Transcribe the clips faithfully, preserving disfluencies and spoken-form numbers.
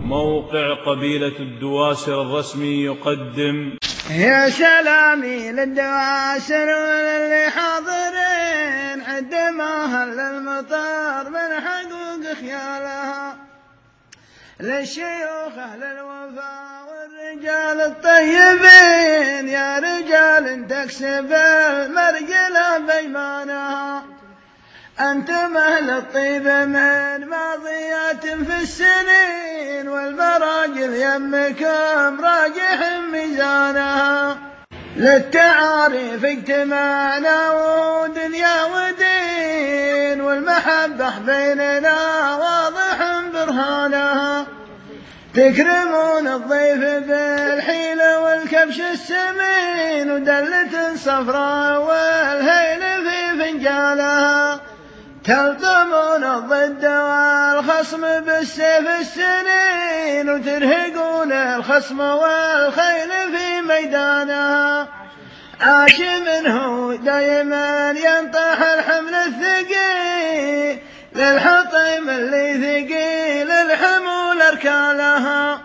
موقع قبيلة الدواسر الرسمي يقدم. يا سلامي للدواسر وللي حاضرين عندما هل المطار من حقوق خيالها، للشيوخ أهل الوفا والرجال الطيبين، يا رجال تكسب المرجلة بيمانها. أنتم أهل الطيب من ماضيات في السنين، والمراجل يمكم راجح ميزانها. للتعاريف اجتمعنا ودنيا ودين، والمحبة بيننا واضح برهانها. تكرمون الضيف بالحيلة والكبش السمين، ودلة صفراء والهيل في فنجانها. تلطمون الضد والخصم بالسيف السنين، وترهقون الخصم والخيل في ميدانها. عاش منه دايما ينطح الحمل الثقيل، للحطيم اللي ثقيل الحمول اركالها.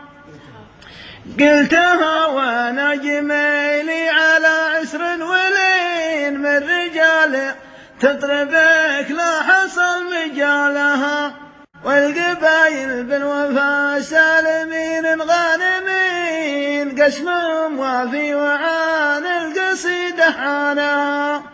قلتها وانا جميلي على عسر ولين، من رجال تطربك لا حصل مجالها. والقبايل بالوفا سالمين غانمين، قسمهم وافي وعان القصيدة حانها.